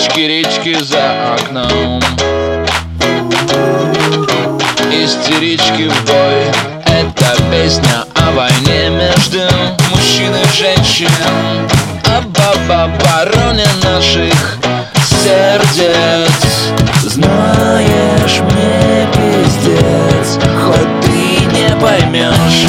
речки за окном. Истерички в бой. Это песня о войне между мужчин и женщин, об обороне наших сердец. Знаешь, мне пиздец, хоть ты не поймешь.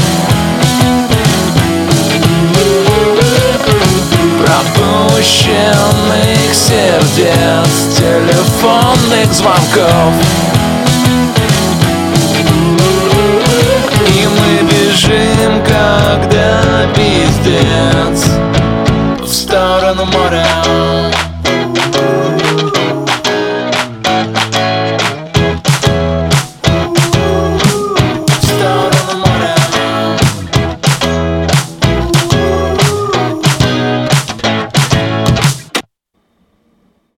Пропущенных сердец, телефонных звонков. И мы бежим, когда пиздец, в сторону моря.